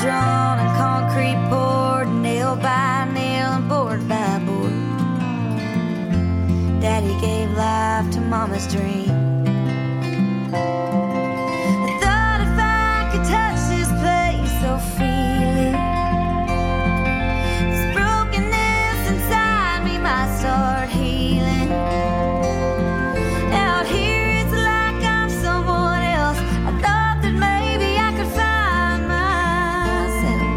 drawn and concrete poured, nail by nail and board by board. Daddy gave life to Mama's dream. I thought if I could touch this place so freely, this brokenness inside me might start healing. Out here it's like I'm someone else. I thought that maybe I could find myself.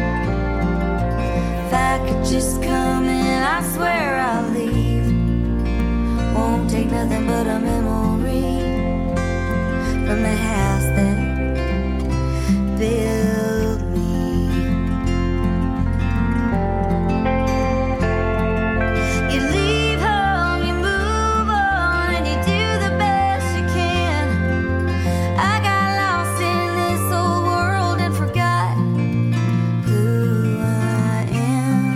If I could just come in, I swear I'll leave. Won't take nothing but a memory from the house that built me. You leave home, you move on, and you do the best you can. I got lost in this old world and forgot who I am.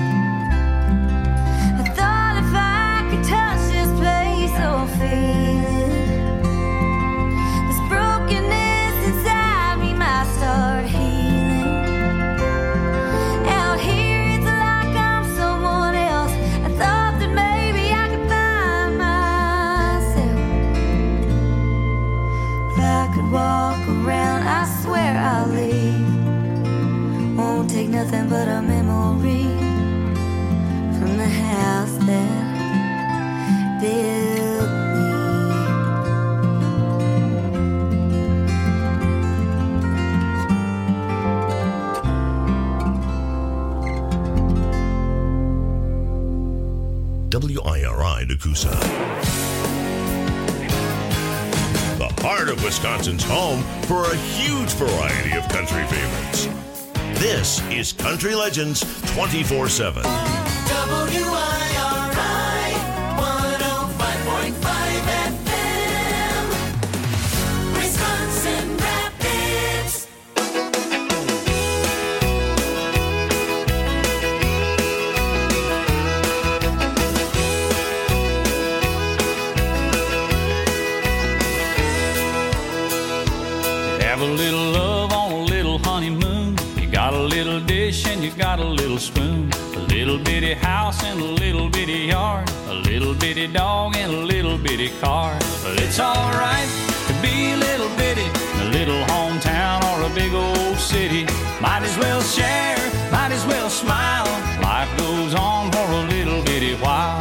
I thought if I could touch this place so feel it, this brokenness inside me might start healing. Out here it's like I'm someone else. I thought that maybe I could find myself. If I could walk around, I swear I'll leave. Won't take nothing but a memory from the house that built me. WIRI Nakusa. The heart of Wisconsin's home for a huge variety of country favorites. This is Country Legends 24/7. WIRI 105.5 FM, Wisconsin Rapids. Have a little love on a little honeymoon. You got a little dish and you got a little spoon. A little bitty house and a little bitty yard. A little bitty dog and a little bitty car. But it's alright to be a little bitty in a little hometown or a big old city. Might as well share, might as well smile. Life goes on for a little bitty while.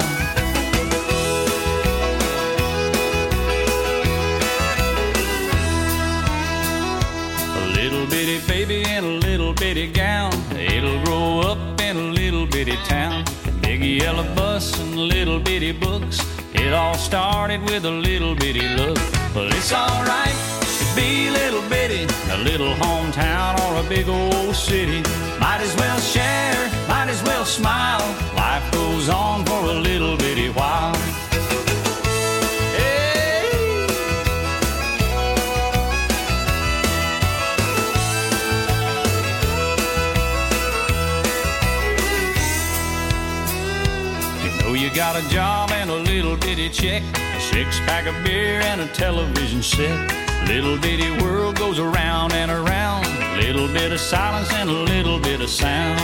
A little bitty baby in a little bitty gown. It'll grow up in a little bitty town. Big yellow bus and little bitty books. It all started with a little bitty look. But it's alright to be a little bitty in a little hometown or a big old city. Might as well share, might as well smile. Life goes on for a little bitty while. You got a job and a little bitty check, a six-pack of beer and a television set. Little bitty world goes around and around. Little bit of silence and a little bit of sound.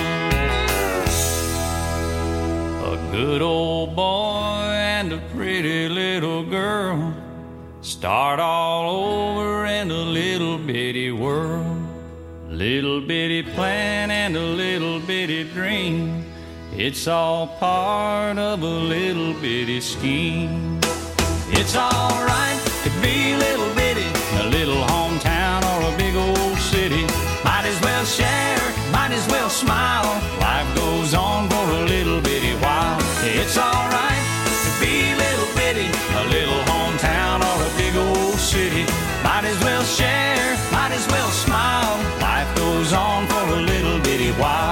A good old boy and a pretty little girl start all over in a little bitty world. Little bitty plan and a little bitty dream. It's all part of a little bitty scheme. It's alright to be a little bitty in a little hometown or a big old city. Might as well share, might as well smile. Life goes on for a little bitty while. It's alright to be a little bitty in a little hometown or a big old city. Might as well share, might as well smile. Life goes on for a little bitty while.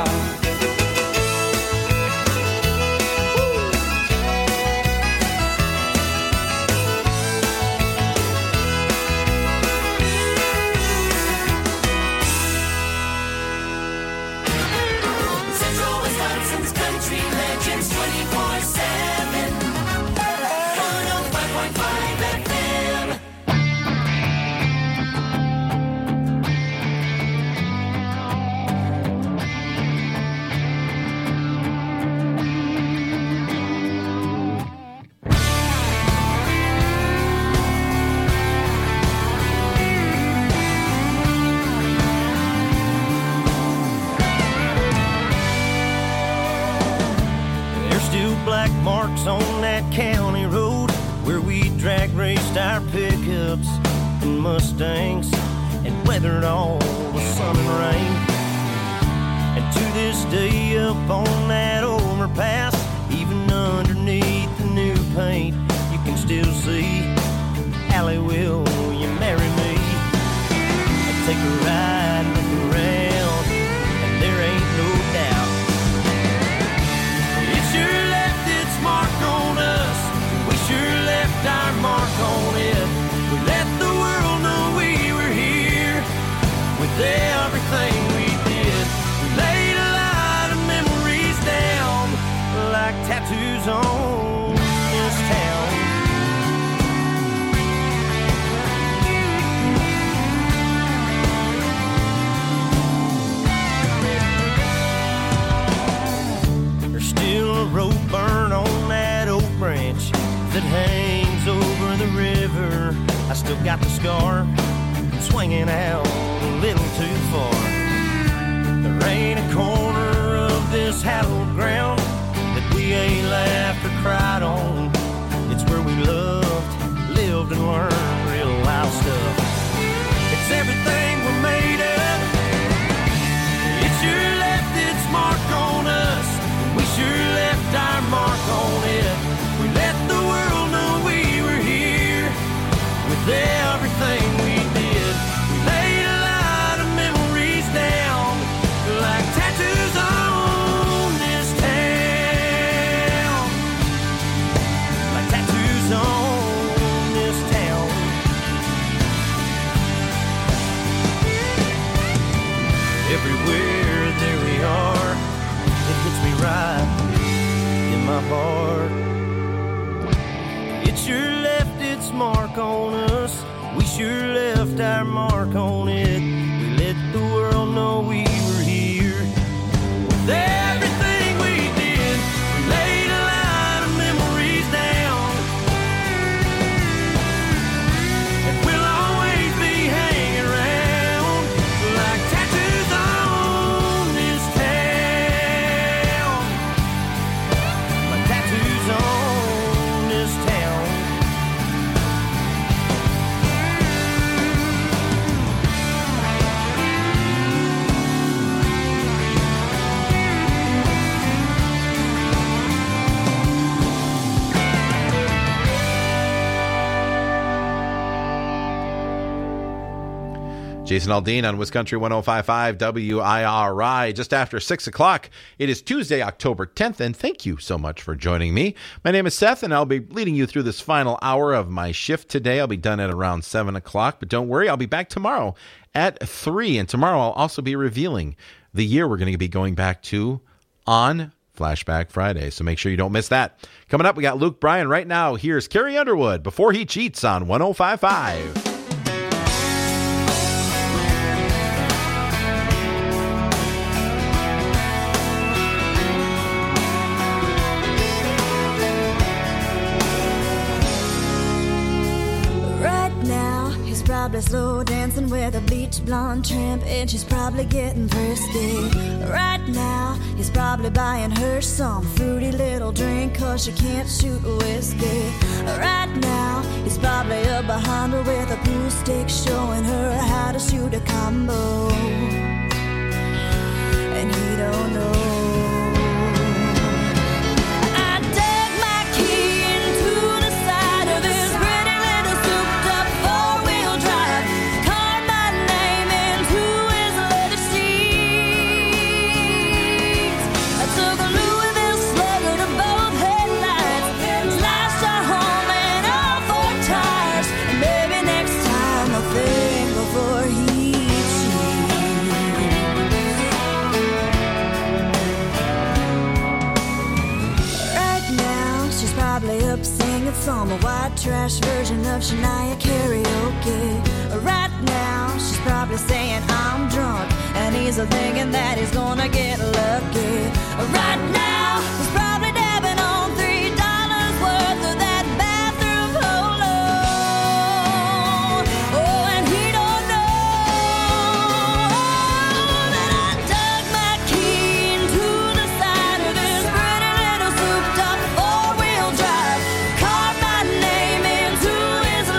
raced our pickups and Mustangs and weathered all the sun and rain. And to this day up on that overpass, even underneath the new paint, you can still see Allie, will you marry me? I'll take a ride, look around, and there ain't no doubt. It sure left its mark on us. We sure left our mark on it. We let the world know we were here with everything we did. We laid a lot of memories down like tattoos on this town. Still a rope burn on that oak branch that hangs over the river. I still got the scar from swinging out a little too far. There ain't a corner of this hallowed ground that we ain't laughed or cried on. It's where we loved, lived, and learned real life stuff. It's everything we're made of. It sure left its mark on us. We sure left our mark on it. We let the world know we were here with everything we did. We laid a lot of memories down like tattoos on this town. Like tattoos on this town. Everywhere there we are, it hits me right in my heart. It sure left its mark on us. We sure left our mark on it. We let the world know we were here with everything we did. We laid a lot of memories down, and we'll always be hanging around like tattoos on this town. Like tattoos on this town. Jason Aldean on Wisconsin 105.5 WIRI. Just after 6 o'clock, it is Tuesday, October 10th, and thank you so much for joining me. My name is Seth, and I'll be leading you through this final hour of my shift today. I'll be done at around 7 o'clock, but don't worry, I'll be back tomorrow at 3, and tomorrow I'll also be revealing the year we're going to be going back to on Flashback Friday, so make sure you don't miss that. Coming up, we got Luke Bryan. Right now, here's Carrie Underwood, Before He Cheats on 105.5. Probably slow dancing with a bleach blonde tramp, and she's probably getting frisky. Right now, he's probably buying her some fruity little drink, cause she can't shoot whiskey. Right now, he's probably up behind her with a pool stick, showing her how to shoot a combo. And he don't know. Some white trash version of Shania karaoke. Right now, she's probably saying I'm drunk, and he's thinking that he's gonna get lucky. Right now, he's probably dabbing on $3 worth of that bathroom polo. Oh, and he don't know that I dug my key into the side of this pretty little souped up four-wheel drive. Carved my name into his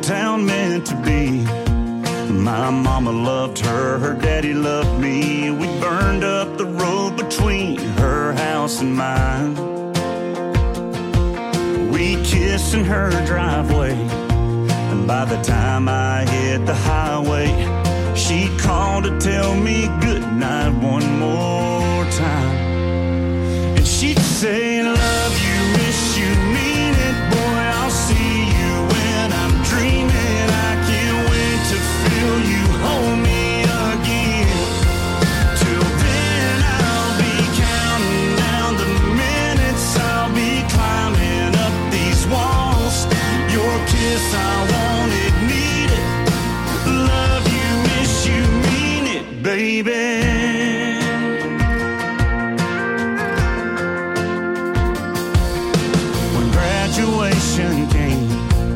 town meant to be. My mama loved her, her daddy loved me. We burned up the road between her house and mine. We kissed in her driveway, and by the time I hit the highway, she called to tell me goodnight one more time. And she'd say, love you, miss you, mean it, boy, I'll see you when I'm dreaming. I can't wait to feel you hold me again. Till then I'll be counting down the minutes, I'll be climbing up these walls. Your kiss, I want it, need it. Love you, miss you, mean it, baby. When graduation came,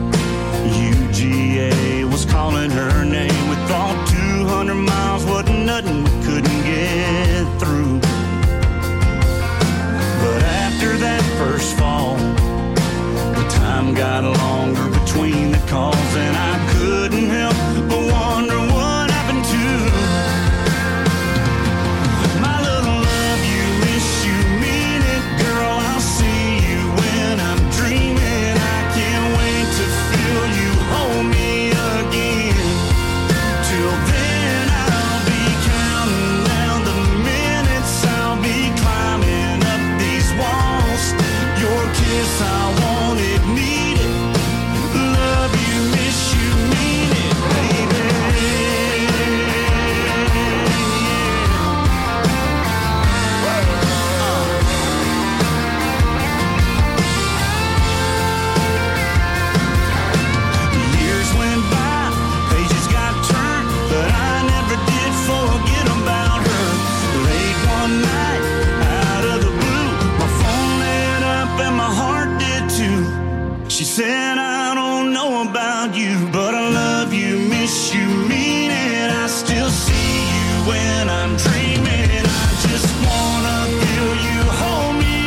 UGA was calling her name. We thought 200 miles wasn't nothing we couldn't get through. But after that first fall, the time got longer between the calls, and I couldn't help but wonder what happened to my little love you, miss you, mean it, girl, I'll see you when I'm dreaming. I can't wait to feel you hold me again. Till then I'll be counting down the minutes, I'll be climbing up these walls. Your kiss, I want it, need it. Love you, miss you, mean it, baby. Years went by, pages got turned, but I never did forget about her. Late one night, out of the blue, my phone lit up and my heart did too. She said, I don't know about you, but I love you, miss you, mean it. I still see you when I'm dreaming. I just wanna feel you hold me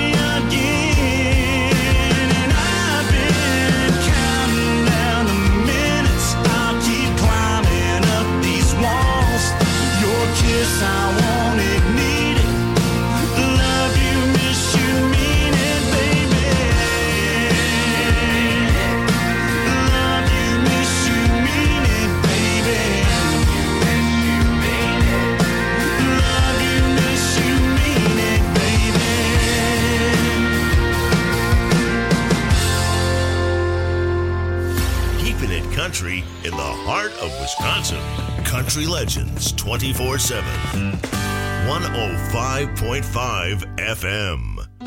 again. And I've been counting down the minutes, I'll keep climbing up these walls. Your kiss, I want it, need it. Love you, miss you, mean it, baby. Love you, miss you, mean it, baby. Love you, miss you, mean it, baby. Keeping it country in the heart of Wisconsin. Country Legends 24/7. 105.5 FM.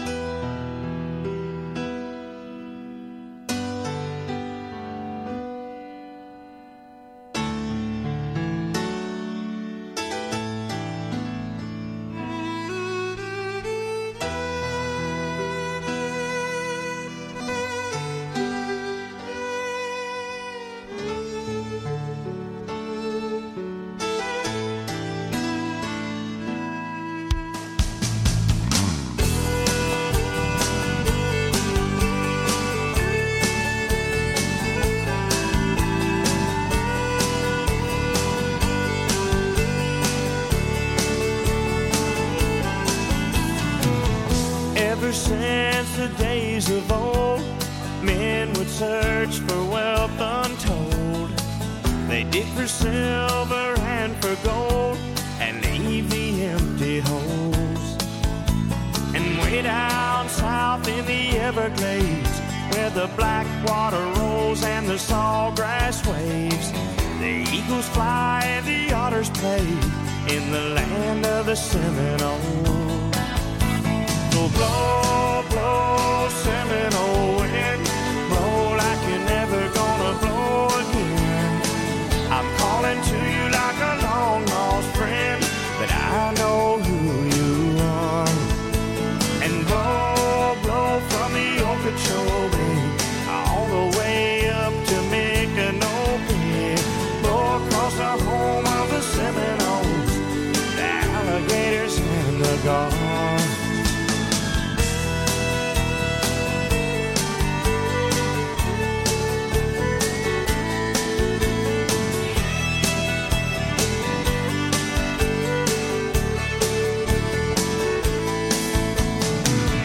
Ever since the days of old, men would search for wealth untold. They dig for silver and for gold and leave the empty holes. And way down south in the Everglades, where the black water rolls and the sawgrass waves, the eagles fly and the otters play in the land of the Seminoles. So blow, blow, Seminole wind, blow like you're never gonna blow again. I'm calling to you like a long lost friend, but I know who you are. And blow, blow from the Okeechobee all the way up to Micanopy. Blow across the home of the Seminoles, the alligators and the gulls.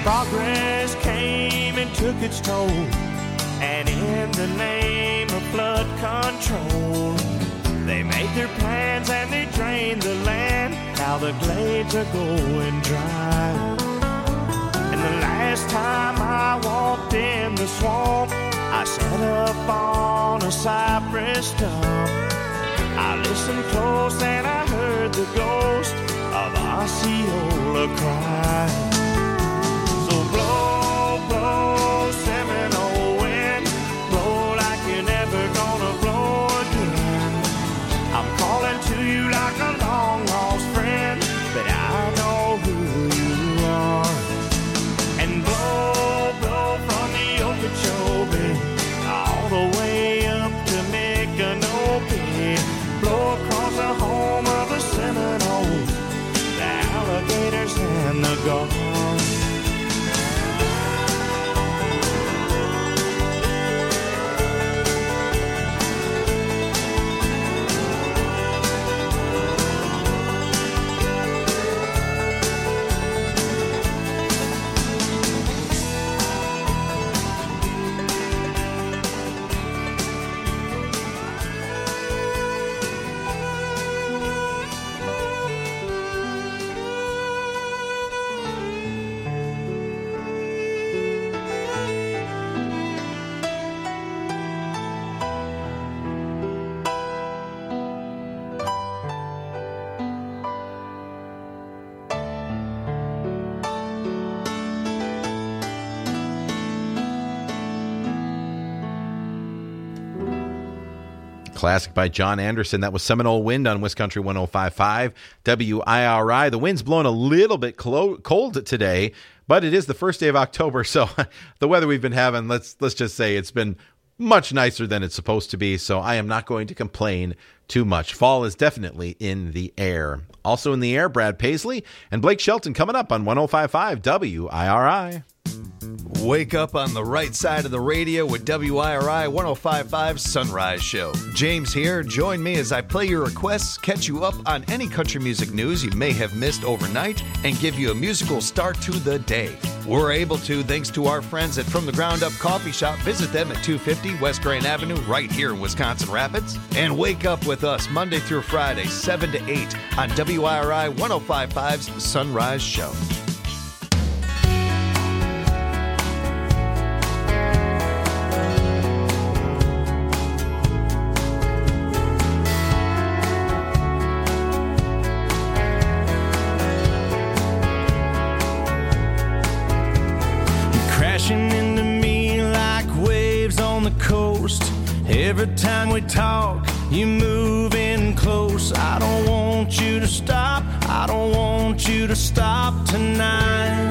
Progress came and took its toll, and in the name of flood control, they made their plans and they drained the land. Now the glades are going dry. And the last time I walked in the swamp, I sat up on a cypress stump. I listened close and I heard the ghost of Osceola cry. So blow, blow, Seminole wind, blow like you're never gonna blow again. I'm calling to you like a long lost friend, but I know who you are. And blow, blow from the Okeechobee all the way up to Micanopy. Blow across the home of the Seminoles, the alligators and the gulls. Classic by John Anderson. That was Seminole Wind on Wiscountry 105.5 WIRI. The wind's blowing a little bit cold today, but it is the first day of October, so the weather we've been having, let's just say it's been much nicer than it's supposed to be, so I am not going to complain too much. Fall is definitely in the air. Also in the air, Brad Paisley and Blake Shelton coming up on 105.5 WIRI. Wake up on the right side of the radio with WIRI 105.5's Sunrise Show. James here. Join me as I play your requests, catch you up on any country music news you may have missed overnight, and give you a musical start to the day. We're able to thanks to our friends at From the Ground Up Coffee Shop. Visit them at 250 West Grand Avenue right here in Wisconsin Rapids. And wake up with us Monday through Friday, 7 to 8 on WIRI 105.5's Sunrise Show. Into me like waves on the coast. Every time we talk, you move in close. I don't want you to stop. I don't want you to stop tonight.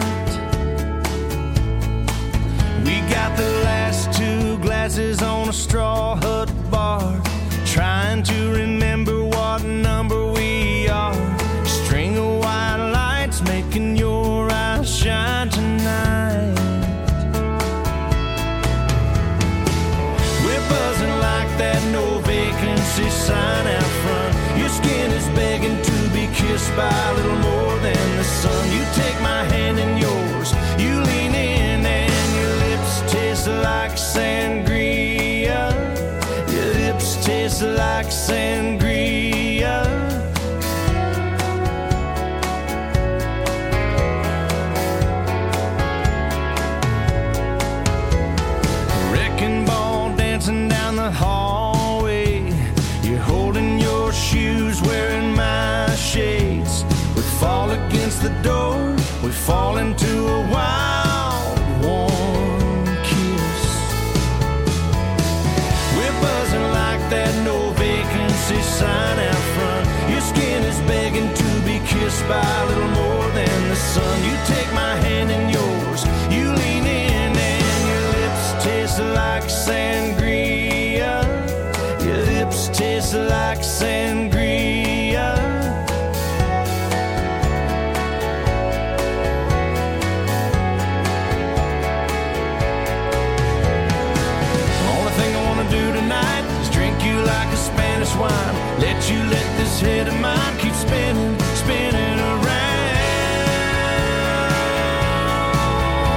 We got the last two glasses on a straw hut bar, trying to remember what number we are. String of white lights making your eyes shine tonight. Buzzing like that no vacancy sign out front. Your skin is begging to be kissed by a little more than the sun. You take my hand in yours, you lean in, and your lips taste like sangria. Your lips taste like sangria. Wrecking ball dancing down the hallway. You're holding your shoes, wearing my shades. We fall against the door, we fall into a wild, warm kiss. We're buzzing like that no vacancy sign out front. Your skin is begging to be kissed by a little more than the sun. You take my hand in yours, you lean in, and your lips taste like sangria. Your lips taste like sangria. Only thing I wanna do tonight is drink you like a Spanish wine. Let this head of mine keep spinning, spinning around.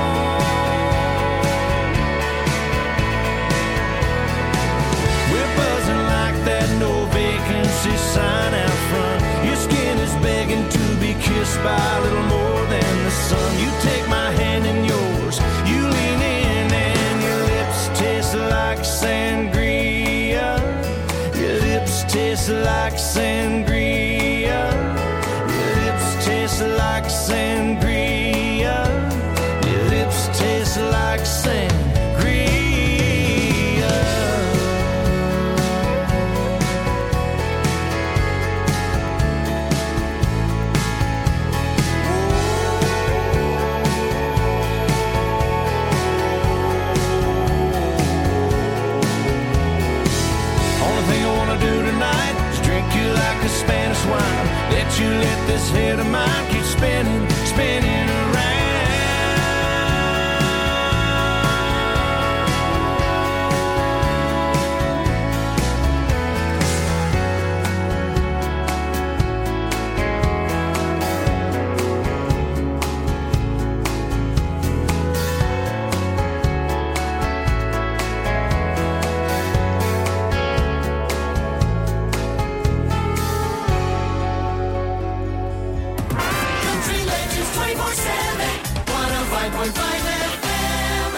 this head of mine keeps spinning, spinning around. Country Legends 24/7, 105.5 FM.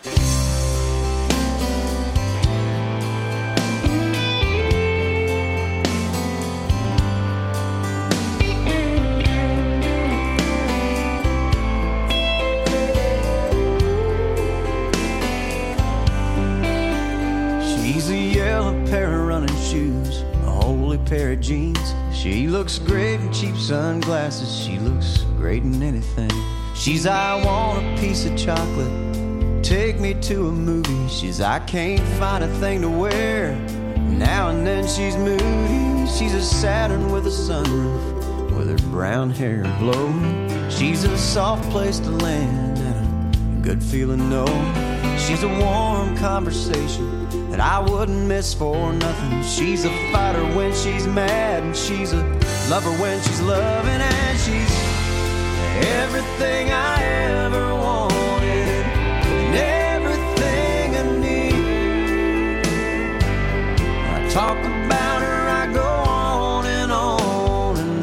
She's a yellow pair of running shoes, a holy pair of jeans. She looks great in cheap sunglasses. She looks great in anything. She's I want a piece of chocolate, take me to a movie. She's I can't find a thing to wear. Now and then she's moody. She's a Saturn with a sunroof, with her brown hair blowing. She's a soft place to land and a good feeling no. She's a warm conversation that I wouldn't miss for nothing. She's a fighter when she's mad, and she's a lover when she's loving, and she's everything I ever wanted and everything I need. I talk about her, I go on and on and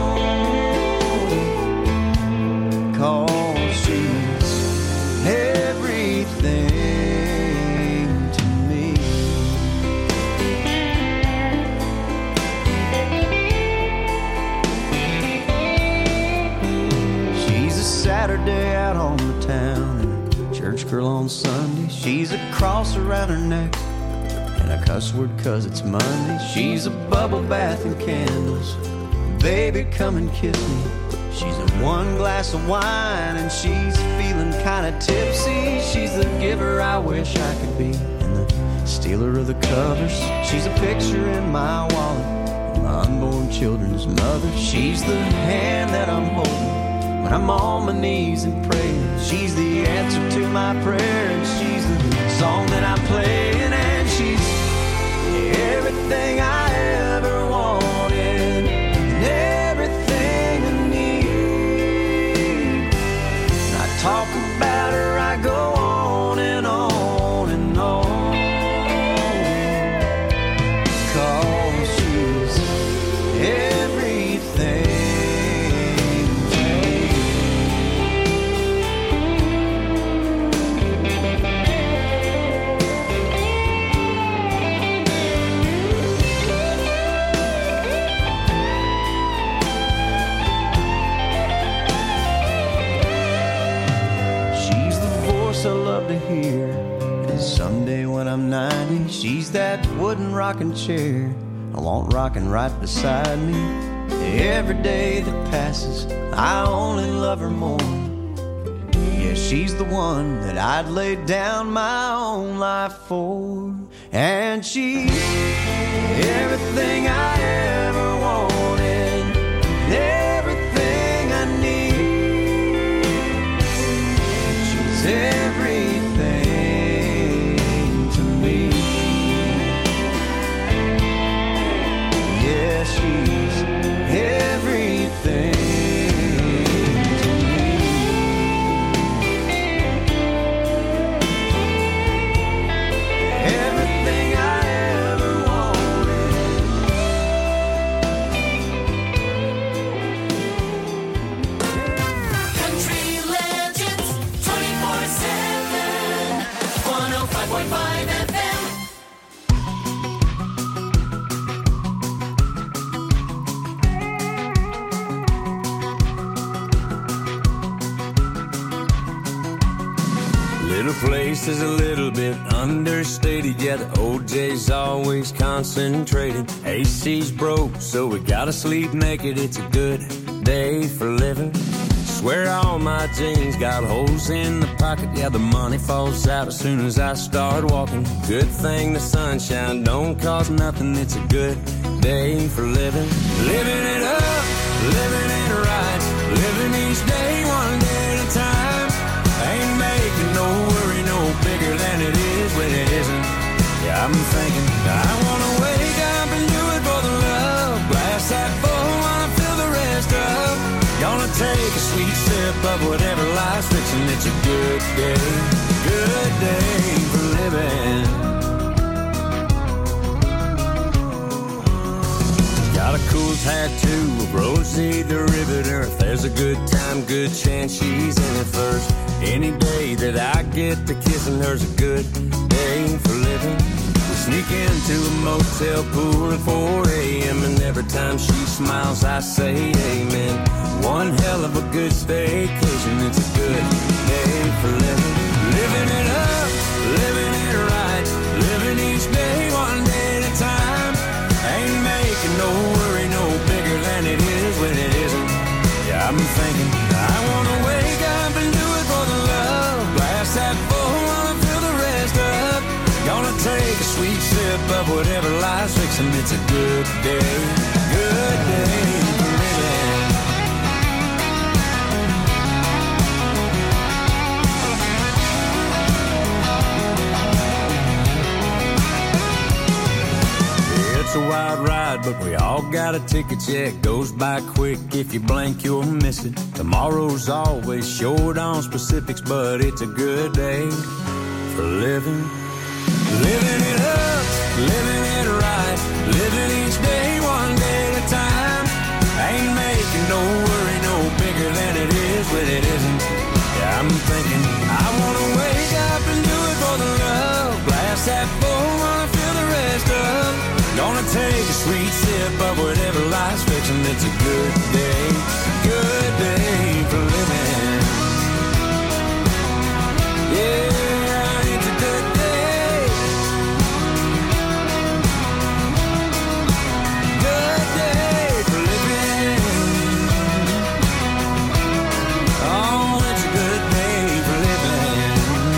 on, 'cause she's everything to me. She's a Saturday out on the town and a church girl on Sunday. She's a cross around her neck and a cuss word 'cause it's Monday. She's a bubble bath and candles, baby come and kiss me. She's a one glass of wine and she's feeling kinda tipsy. She's the giver I wish I could be and the stealer of the covers. She's a picture in my wallet, my unborn children's mother. She's the hand that I'm holding when I'm on my knees and praying. She's the answer to my prayer, and she's the song that I'm playing, and she's everything I ever wanted and everything I need. And I talk about her, I go on and on and on, 'cause she's everything to me. She's the voice I love to hear, and someday when I'm 90, she's that wooden rocking chair I want rocking right beside me. Every day that passes, I only love her more. Yeah, she's the one that I'd lay down my own life for, and she's everything I ever wanted and everything I need. She's everything to me. Yeah, she's everything to me. Everything I ever wanted. Country Legends 24/7, 105.5 FM. Little place is a little bit understated. Yeah, the OJ's always concentrated. AC's broke, so we gotta sleep naked. It's a good day for living. Swear all my jeans got holes in the pocket. Yeah, the money falls out as soon as I start walking. Good thing the sunshine don't cost nothing. It's a good day for living. Living it up, living it right, living each day one day at a time. Ain't making no worry no bigger than it is when it isn't. Yeah, I'm thinking I wanna wake up and do it for the love. Glass half full while I fill the rest up. Gonna take a sweet sip of whatever life's fixing. It's a good day for living. Got a cool tattoo of Rosie the Riveter. If there's a good time, good chance she's in it first. Any day that I get to kissing her's a good day for living. We sneak into a motel pool at 4 a.m. and every time she smiles I say amen. One hell of a good staycation. It's a good day for living. Living it up, living it right, living each day one day at a time. Ain't making no worry no bigger than it is when it isn't. Yeah, I'm thinking I wanna wake up and do it for the love. Glass half full while I fill the rest up. Gonna take a sweet sip of whatever life's fixing. It's a good day for living. It's a wild ride, but we all got a ticket yet. Goes by quick, if you blink you'll miss it. Tomorrow's always short on specifics, but it's a good day for living. Living it up, living it right, living each day one day at a time. Ain't making no worry no bigger than it is when it isn't. Yeah, I'm thinking I wanna wake up and do it for the love. Glass half full while I fill the rest up. Gonna take a sweet sip of whatever life's fixing. It's a good day for living. Yeah, it's a good day. Good day for living. Oh, it's a good day for living.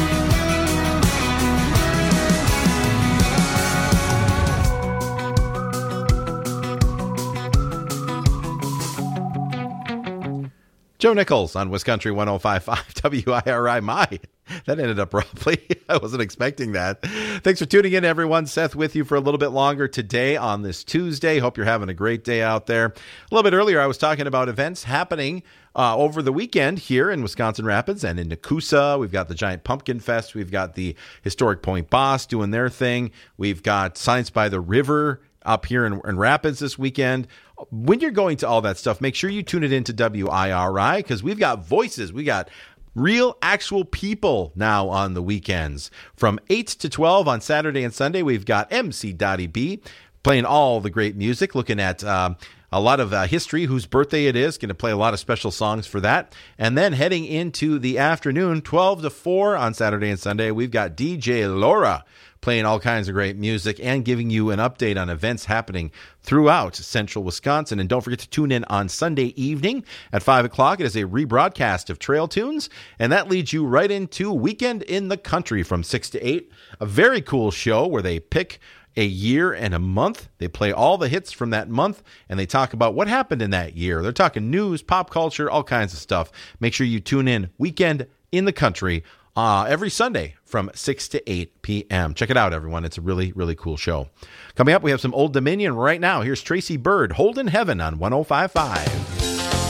Joe Nichols on Wisconsin 105.5 WIRI. My, that ended abruptly. I wasn't expecting that. Thanks for tuning in, everyone. Seth with you for a little bit longer today on this Tuesday. Hope you're having a great day out there. A little bit earlier, I was talking about events happening over the weekend here in Wisconsin Rapids and in Nakusa. We've got the Giant Pumpkin Fest. We've got the Historic Point Boss doing their thing. We've got Science by the River up here in Rapids this weekend. When you're going to all that stuff, make sure you tune it into WIRI because we've got voices. We got real, actual people now on the weekends. From 8 to 12 on Saturday and Sunday, we've got MC Dottie B playing all the great music, looking at a lot of history, whose birthday it is. Going to play a lot of special songs for that. And then heading into the afternoon, 12 to 4 on Saturday and Sunday, we've got DJ Laura playing all kinds of great music and giving you an update on events happening throughout central Wisconsin. And don't forget to tune in on Sunday evening at 5 o'clock. It is a rebroadcast of Trail Tunes, and that leads you right into Weekend in the Country from 6 to 8. A very cool show where they pick a year and a month. They play all the hits from that month, and they talk about what happened in that year. They're talking news, pop culture, all kinds of stuff. Make sure you tune in Weekend in the Country every Sunday from 6 to 8 p.m. Check it out, everyone. It's a really, really cool show. Coming up, we have some Old Dominion right now. Here's Tracy Bird, Holdin' Heaven on 105.5.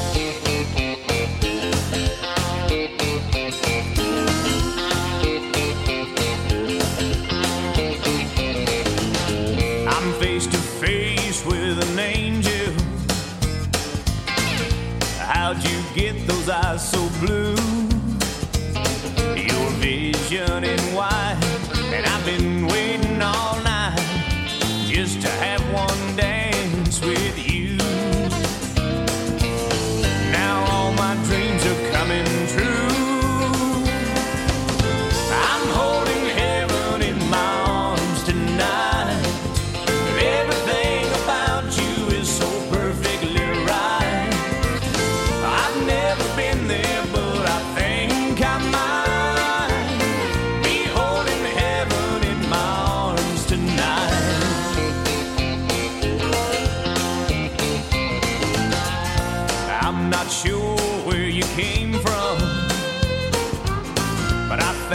Face to face with an angel. How'd you get those eyes so blue? Your vision in white, and I've been waiting all night just to have one dance with you. Now all my dreams are coming true. I'm holding heaven in my arms tonight. Everything about you is so perfectly right. I've never been there, but I think I might be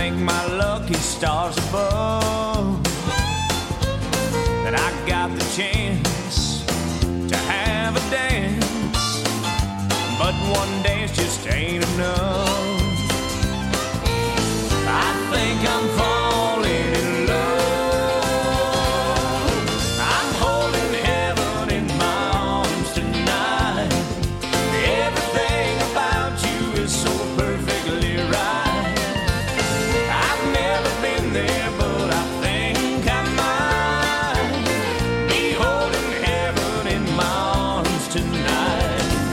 thank my lucky stars above that I got the chance to have a dance. But one dance just ain't enough. I think I'm falling in love. I'm holding heaven in my arms tonight. Everything about you is so perfectly right. I've never been there, but I think I might be holding heaven in my arms tonight.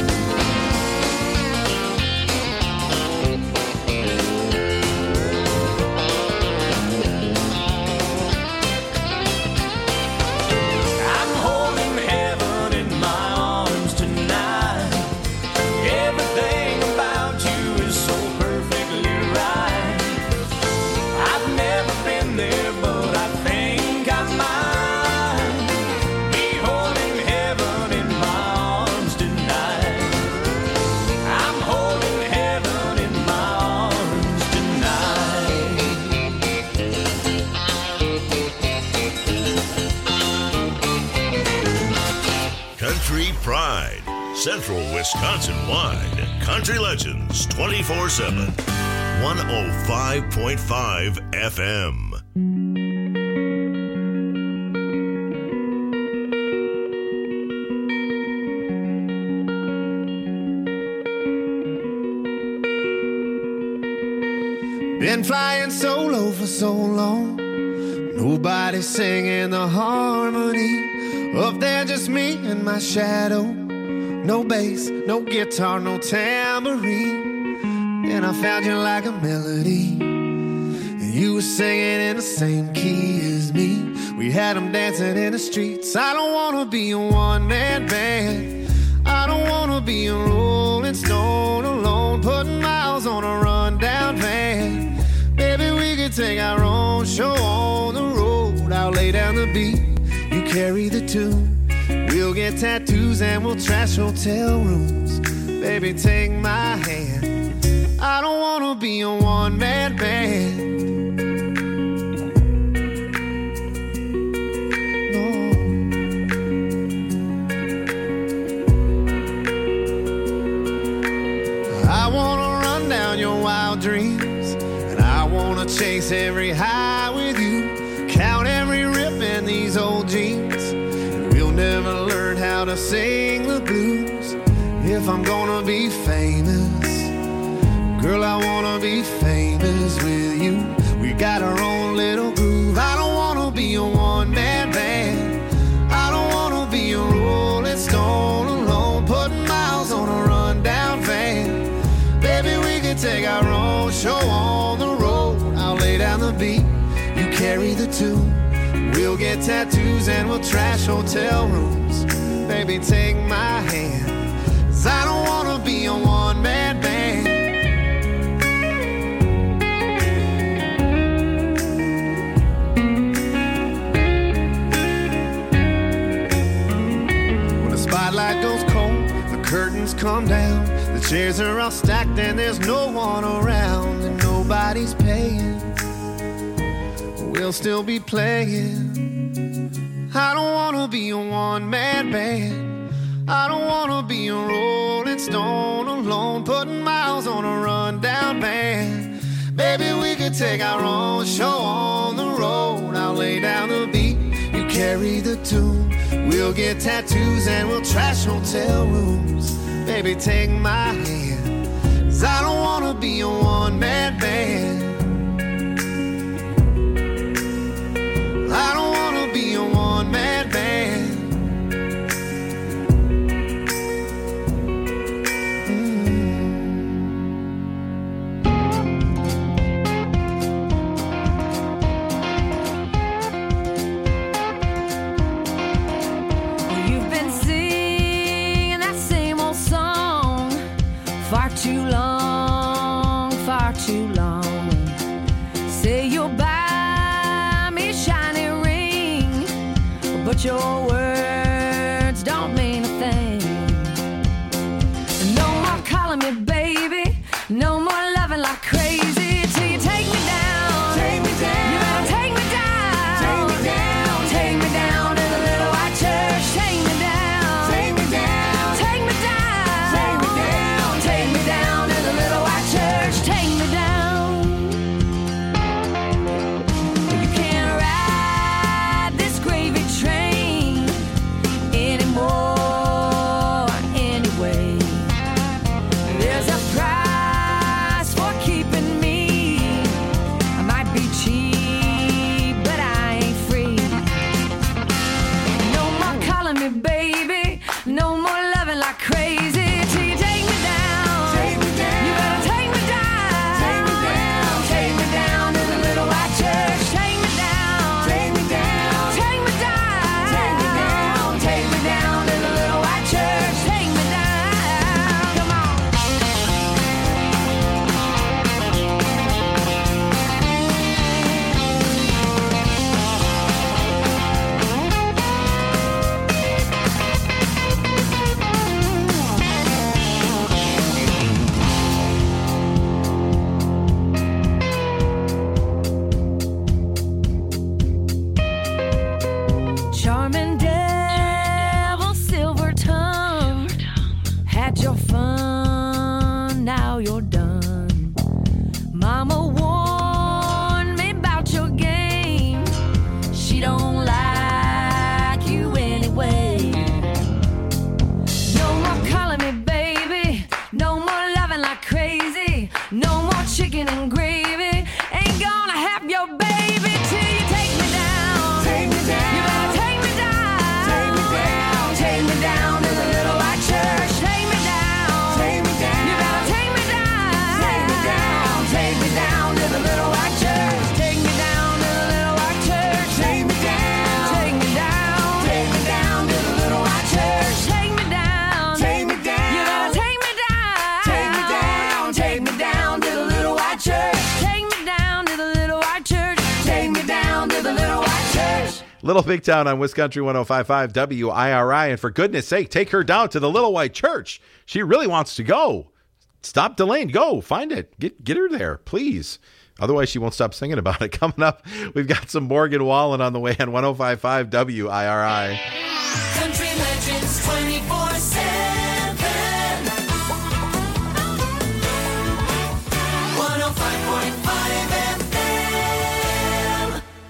I'm holding heaven in my arms tonight. Everything about you is so perfectly right. I've never been there, but I think I might be holding heaven in my arms tonight. I'm holding heaven in my arms tonight. Country Pride, Central Wisconsin wide. Country Legends 24/7. 105.5 FM. Been flying solo for so long. Nobody singing the harmony. Up there just me and my shadow. No bass, no guitar, no tambourine. And I found you like a melody. And you were singing in the same key as me. We had them dancing in the streets. I don't wanna be a one-man band. I don't wanna be a rolling stone alone, putting miles on a rundown van. Maybe we could take our own show on the road. I'll lay down the beat, you carry the tune. We'll get tattoos and we'll trash hotel rooms. Baby, take my hand. I don't wanna be a one-man band. I wanna run down your wild dreams, and I wanna chase every high with you, count every rip in these old jeans, and we'll never learn how to sing the blues. If I'm gonna be famous, girl, I wanna be famous with you. We got our own little groove. I don't wanna be a one-man band. I don't wanna be a rolling stone alone, putting miles on a rundown van. Baby, we could take our own show on the road. I'll lay down the beat, you carry the tune. We'll get tattoos and we'll trash hotel rooms. Baby, take my hand, 'cause I don't wanna be a one-man band. When the spotlight goes cold, the curtains come down, the chairs are all stacked and there's no one around, and nobody's paying. We'll still be playing. I don't wanna be a one-man band. I don't wanna be a rolling stone alone, putting miles on a rundown van. Baby, we could take our own show on the road. I'll lay down the beat, you carry the tune. We'll get tattoos and we'll trash hotel rooms. Baby, take my hand, 'cause I don't wanna be a one-man band. I don't wanna be a one-man band. You've been singing that same old song far too long, far too long. Say you'll buy me a shiny ring, but your words don't mean a thing. No more calling me baby, no more loving like crazy, till you take me down Little Big Town on Wisconsin 105.5 WIRI. And for goodness sake, take her down to the Little White Church. She really wants to go. Stop delaying. Go. Find it. Get her there, please. Otherwise, she won't stop singing about it. Coming up, we've got some Morgan Wallen on the way on 105.5 WIRI. Country Legends 24/7. 105.5 FM.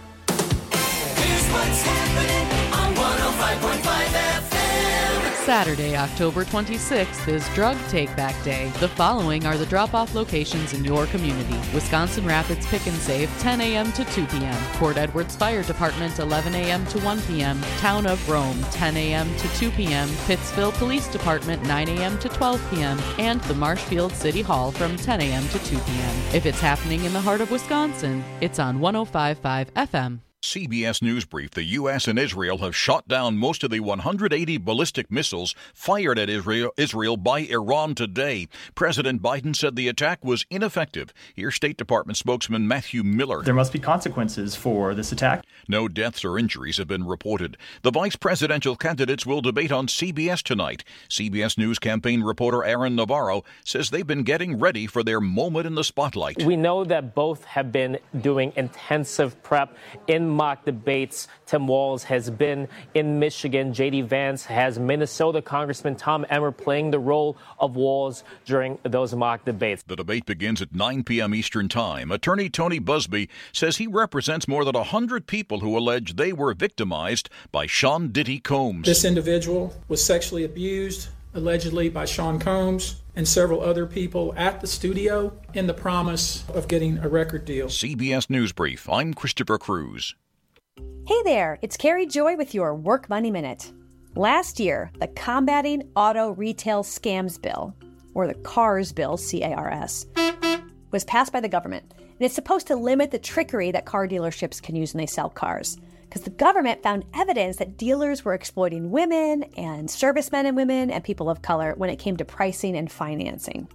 Here's what's happening on 105.5 FM. Saturday, October 26th is Drug Take Back Day. The following are the drop-off locations in your community. Wisconsin Rapids Pick and Save, 10 a.m. to 2 p.m. Port Edwards Fire Department, 11 a.m. to 1 p.m. Town of Rome, 10 a.m. to 2 p.m. Pittsville Police Department, 9 a.m. to 12 p.m. And the Marshfield City Hall from 10 a.m. to 2 p.m. If it's happening in the heart of Wisconsin, it's on 105.5 FM. CBS News Brief. The U.S. and Israel have shot down most of the 180 ballistic missiles fired at Israel by Iran today. President Biden said the attack was ineffective. Here's State Department spokesman Matthew Miller. There must be consequences for this attack. No deaths or injuries have been reported. The vice presidential candidates will debate on CBS tonight. CBS News campaign reporter Aaron Navarro says they've been getting ready for their moment in the spotlight. We know that both have been doing intensive prep in mock debates. Tim Walz has been in Michigan. J.D. Vance has Minnesota. Congressman Tom Emmer playing the role of Walz during those mock debates. The debate begins at 9 p.m. Eastern Time. Attorney Tony Busby says he represents more than 100 people who allege they were victimized by Sean Diddy Combs. This individual was sexually abused, allegedly by Sean Combs and several other people at the studio in the promise of getting a record deal. CBS News Brief. I'm Christopher Cruz. Hey there, it's Carrie Joy with your Work Money Minute. Last year, the Combating Auto Retail Scams Bill, or the CARS Bill, C-A-R-S, was passed by the government. And it's supposed to limit the trickery that car dealerships can use when they sell cars. Because the government found evidence that dealers were exploiting women and servicemen and women and people of color when it came to pricing and financing.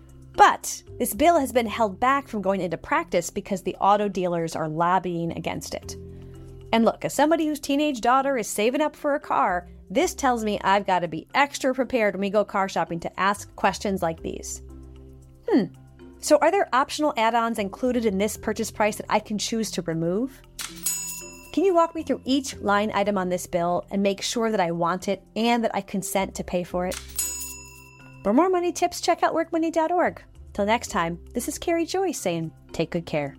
But this bill has been held back from going into practice because the auto dealers are lobbying against it. And look, as somebody whose teenage daughter is saving up for a car, this tells me I've got to be extra prepared when we go car shopping to ask questions like these. So are there optional add-ons included in this purchase price that I can choose to remove? Can you walk me through each line item on this bill and make sure that I want it and that I consent to pay for it? For more money tips, check out workmoney.org. Till next time, this is Carrie Joy saying, take good care.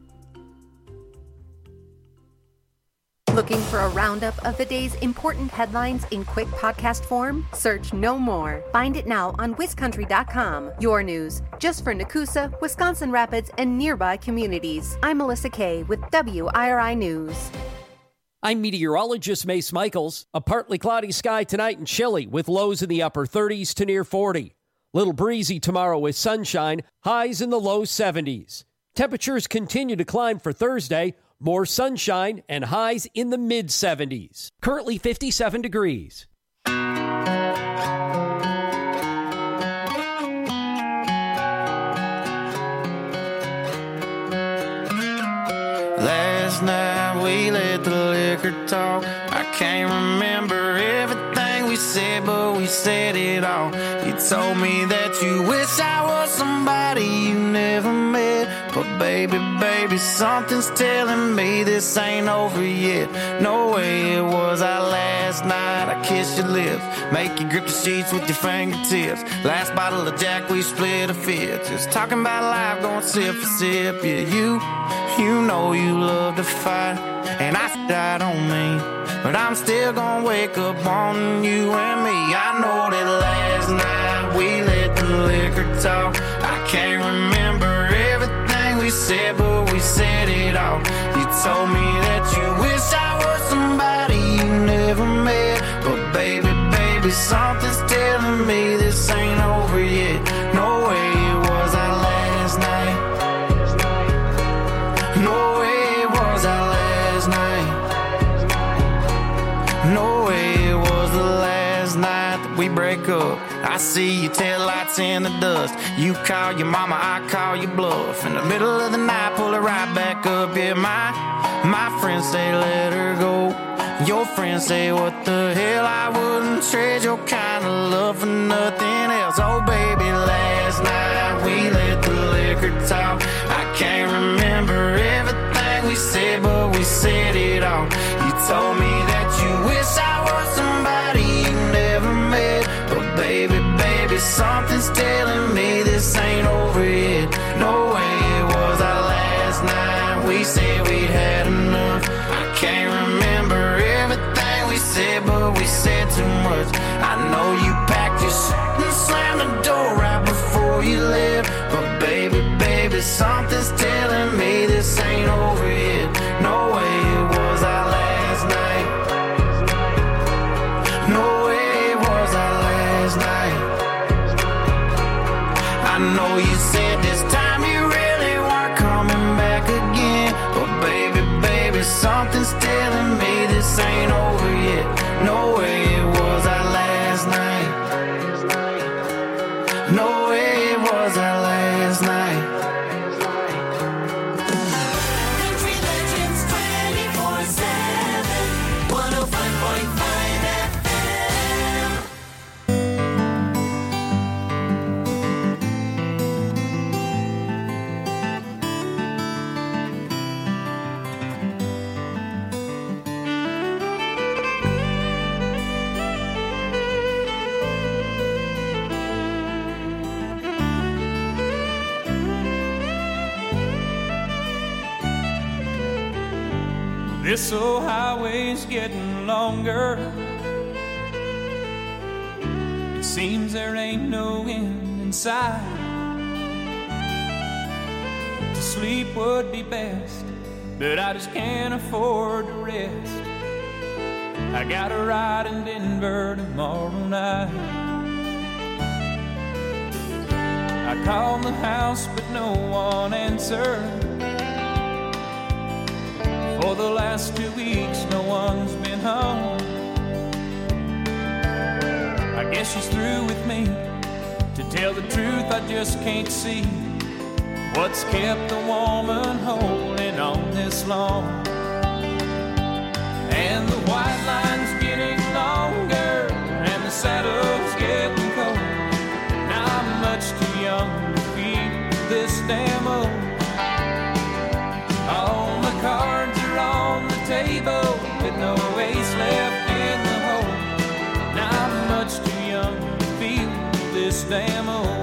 Looking for a roundup of the day's important headlines in quick podcast form? Search No More. Find it now on WisCountry.com. Your news, just for Nakusa, Wisconsin Rapids, and nearby communities. I'm Melissa Kay with WIRI News. I'm meteorologist Mace Michaels. A partly cloudy sky tonight and chilly with lows in the upper 30s to near 40. Little breezy tomorrow with sunshine, highs in the low 70s. Temperatures continue to climb for Thursday. More sunshine and highs in the mid-70s. Currently 57 degrees. Last night we let the liquor talk. I can't remember everything we said, but we said it all. You told me that you wish I was somebody you never met. But baby, something's telling me this ain't over yet. No way it was our last night. I kissed your lips, make you grip the sheets with your fingertips. Last bottle of Jack, we split a fifth. Just talking about life, going sip for sip. Yeah, you know you love to fight, and I don't mean, but I'm still gonna wake up on you and me. I know that last night we let the liquor talk. I can't remember everything we said, but we said it all. You told me that you wish I was somebody you never met. But baby, something's telling me this ain't over yet. No way it was our last night. No way it was our last night. No way it was the last night that we break up. I see your taillights in the dust. You call your mama, I call your bluff. In the middle of the night, pull her right back up. Yeah, my friends say let her go. Your friends say, what the hell, I wouldn't trade your kind of love for nothing else. Oh, baby, last night we let the liquor talk. I can't remember everything we said, but we said it all. You told me that you wish I was somebody you never met. But baby, baby, something's telling me this ain't over yet. No way it was our last night. We said we'd had enough. I can't remember everything we said, but we said too much. I know you packed your shit and slammed the door right before you left. But baby, baby, something's telling me this ain't over yet. No way it was our last night. No way it was our last night. I know you said this time you really weren't coming back again. But baby, baby, something's telling me this ain't over yet. No way it was our last night. No way it was our last night. Country Legends 24/7, 105.5 FM. This old highway's getting longer. It seems there ain't no end in sight. To sleep would be best, but I just can't afford to rest. I got a ride in Denver tomorrow night. I called the house, but no one answered. For the last 2 weeks, no one's been home. I guess she's through with me. To tell the truth, I just can't see what's kept the woman holding on this long. And the white line's getting longer, and the saddle's getting cold. Now I'm much too young to feel this damn old. All my cards are on the table with no ace left in the hole. Now I'm much too young to feel this damn old.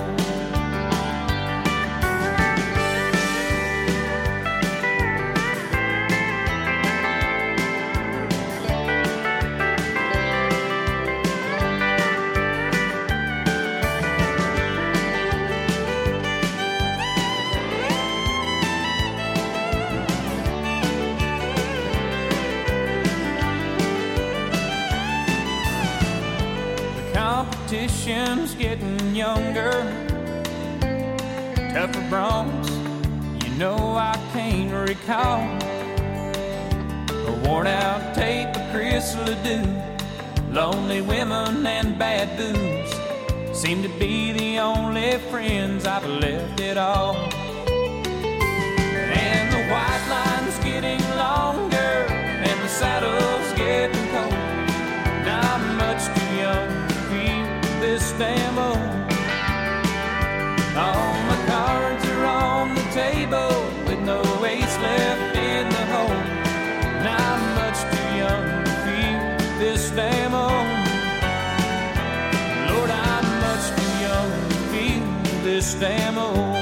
Competition's getting younger, tougher broncs, you know I can't recall. A worn out tape of Chris Ledoux, lonely women and bad booze seem to be the only friends I've left at all. And the white line's getting longer, and the saddle's getting cold. Now I'm much too young this damn old. All my cards are on the table with no ace left in the hole. Now I'm much too young to feel this damn old. Lord, I'm much too young to feel this damn old.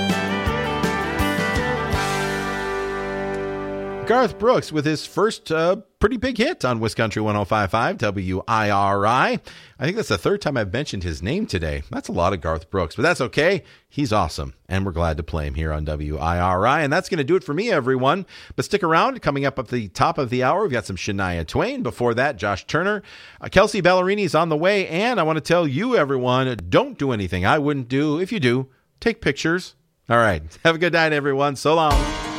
Garth Brooks with his first pretty big hit on Wiscountry 105.5 WIRI. I think that's the third time I've mentioned his name today. That's a lot of Garth Brooks, but that's okay. He's awesome, and we're glad to play him here on WIRI. And that's going to do it for me, everyone. But stick around. Coming up at the top of the hour, we've got some Shania Twain. Before that, Josh Turner. Kelsey Ballerini's on the way. And I want to tell you, everyone, don't do anything I wouldn't do. If you do, take pictures. All right. Have a good night, everyone. So long.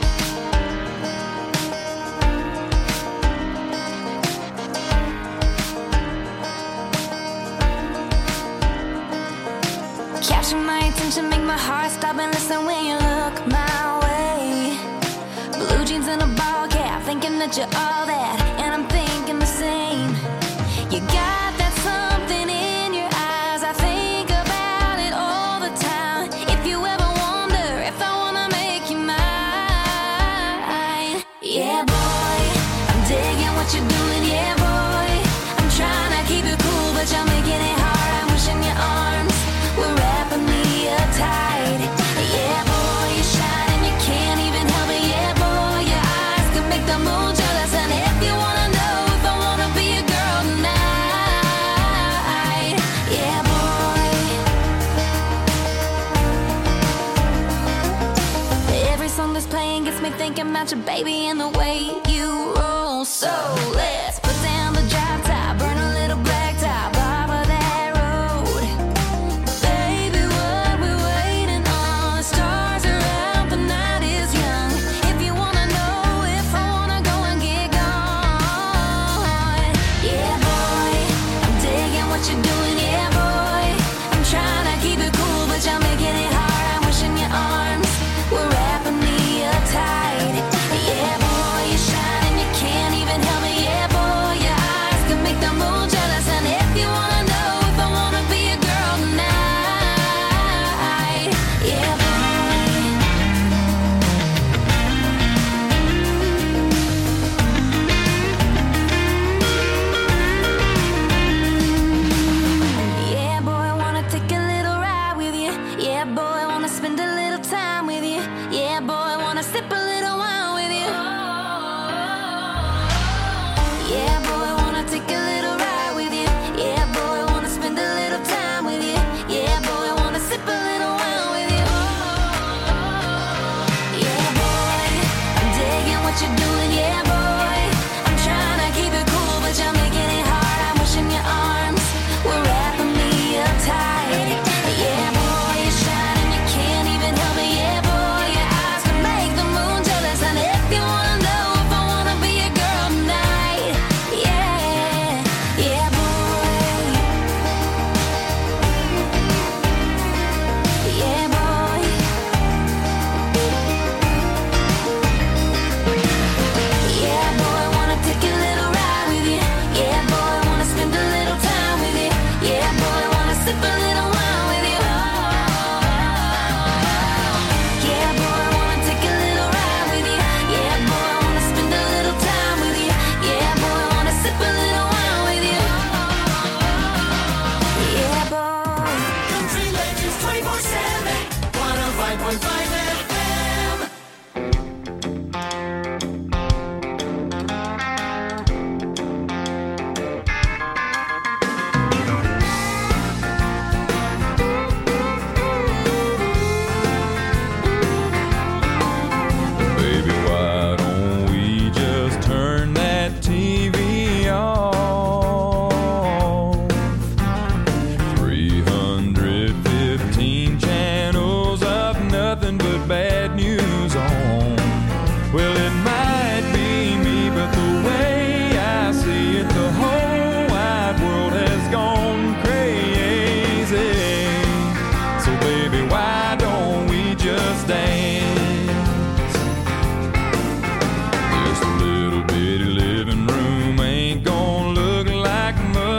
Capture my attention, make my heart stop and listen when you look my way. Blue jeans and a ball cap, thinking that you're all that, and I'm thinking the same. You got that something in your eyes. I think about it all the time. If you ever wonder if I wanna make you mine, yeah, boy, I'm digging what you're doing, yeah, boy. I'm trying to keep it cool, but you're making it hard. I'm wishing your arms were wrapping me up tight. Yeah, boy, you shine and you can't even help it. Yeah, boy, your eyes can make the moon jealous. And if you wanna know if I wanna be a girl tonight, yeah, boy. Every song that's playing gets me thinking about your baby and the way you roll. So let's put down the drop top, burn a little black top off of that road. Baby, what we waiting on? The stars are out, the night is young. If you wanna know if I wanna go and get gone, yeah, boy, I'm digging what you're doing, yeah, boy. I'm trying to keep it cool, but you're making it hard. I'm wishing your arms were wrapping me up tight. Yeah, boy, you shine and you can't even help it. Yeah, boy, your eyes can make the moon jealous. And if you wanna know if I wanna be a girl tonight, yeah, boy. Yeah, boy, I wanna take a little ride with you. Yeah, boy, I wanna spend a little time with you. Yeah, boy, I wanna sip a little wine with you. Yeah, boy, I wanna take a little ride with you. Yeah, boy, I wanna spend a little time with you. Yeah, boy, I wanna sip a little wine with you. Yeah, boy, I'm digging what you're doing. Yeah, boy, I'm trying to keep it cool, but you're making it hard. I'm wishing your arms were wrapping me up tight. Yeah, boy, you shine and you can't even help it. Yeah, boy, your eyes can make the moon jealous. And if you wanna know if I wanna be a girl tonight, yeah, yeah, boy, yeah, boy, yeah, boy, I wanna take a little ride with you. Yeah, boy, I wanna spend a little time with you. Yeah, boy, I wanna sip a little wine with you. Yeah, boy, I wanna take a little ride with you. Yeah, boy, I wanna spend a little time with you. Yeah, boy, I wanna sip a little wine with you. Yeah, boy. Country Legends 24/7, 105.5 FM. Baby, why don't we just turn that TV off? 315 channels of nothing but bad news on. Well, it might be me, but the way I see it, the whole wide world has gone crazy. So, baby, why don't we just dance? This little bitty living room ain't gonna look like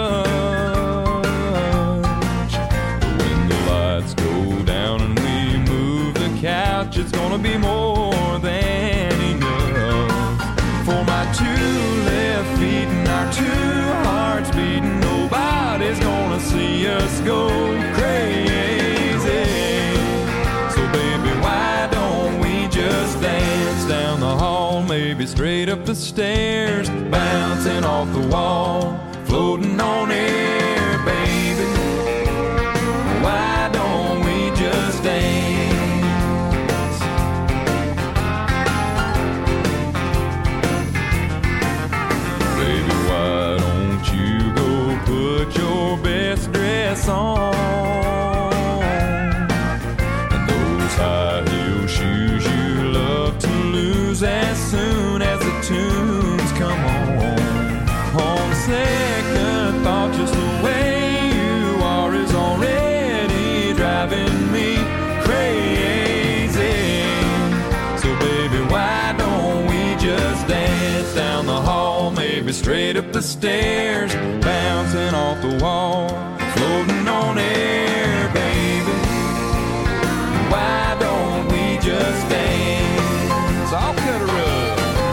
much. But when the lights go down and we move the couch, it's gonna be more than enough. For my two left feet and our two hearts beating, nobody's gonna see us go crazy. So baby, why don't we just dance down the hall, maybe straight up the stairs, bouncing off the wall, floating on air, baby. Why don't we just dance? Baby, why don't you go put your best dress on? And those high heel shoes you love to lose as soon as the tunes come on. On second thought, just the way you are is already driving me crazy. So baby, why don't we just dance down the hall, maybe baby, straight up the stairs, bouncing off the wall, floating on air, baby. Why don't we just dance? I'll cut her up.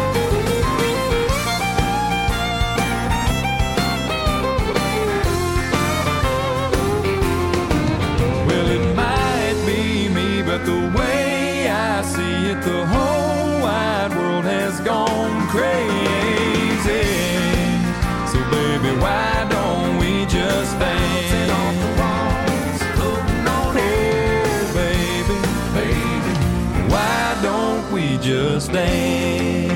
Well, it might be me, but the way I see it, the whole wide world has gone crazy. So baby, why don't we just dance? Oh baby, baby, why don't we just dance?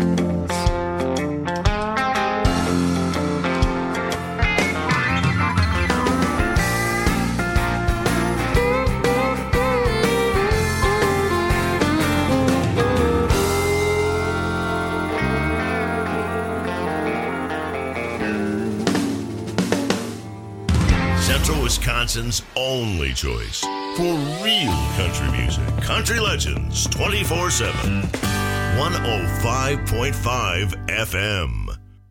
Central Wisconsin's only choice for real country music. Country Legends 24/7. 105.5 FM.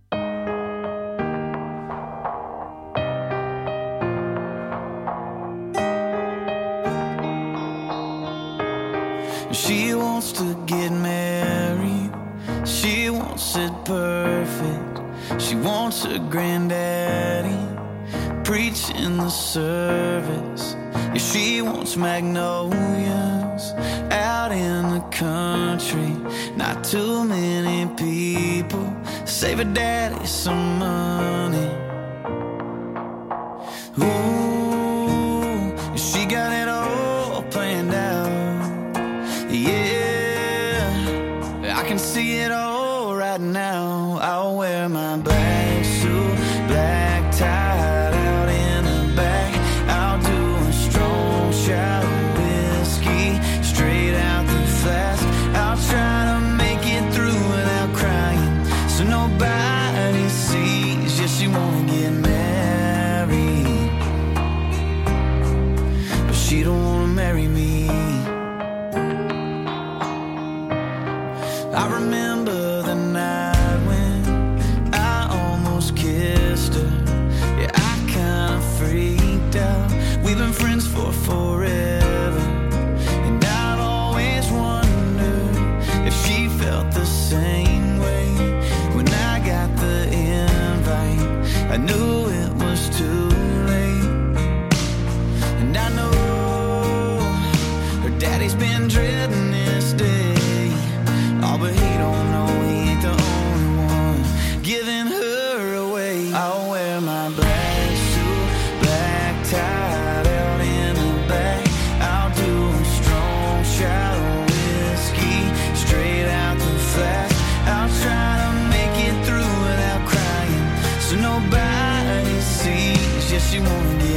She wants to get married. She wants it perfect. She wants a granddaddy preaching the service. Yeah, she wants magnolias out in the country. Not too many people save her daddy some money. Ooh, she got it all planned out. Yeah, I can see it all right now. I'll wear my black suit, black tie out in the back. I'll do a strong shot of whiskey straight out the flask. I'll try to make it through without crying, so nobody sees. Yeah, she wanna get married, but she don't wanna marry me. I remember the night when I almost kissed her. Yeah, I kinda freaked out. We've been friends for forever, and I've always wondered if she felt the same way. When I got the invite, I knew it was too late. And I know her daddy's been dreading this day. Oh, but he don't know he ain't the only one giving her away. I'll wear my black suit, black tie out in the back. I'll do a strong shot of whiskey straight out the flask. I'll try to make it through without crying, so nobody sees. Yeah, she wanna get